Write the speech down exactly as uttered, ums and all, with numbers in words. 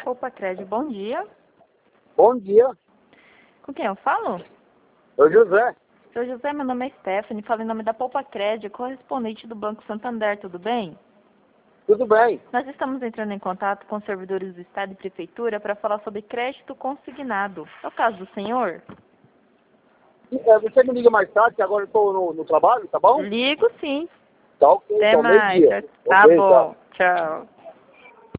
Poupa Crédito, bom dia. Bom dia, Com quem eu falo? eu José. Seu José, meu nome é Stephanie, falo em nome da Poupa Crédito, correspondente do Banco Santander, tudo bem? Tudo bem? Nós estamos entrando em contato com servidores do Estado e Prefeitura para falar sobre crédito consignado. É o caso do senhor? É, você me liga mais tarde, que agora eu estou no, no trabalho, tá bom? Ligo sim. Tá ok, Até então, mais. meio-dia. Tá Ok, bom. tchau. Tchau.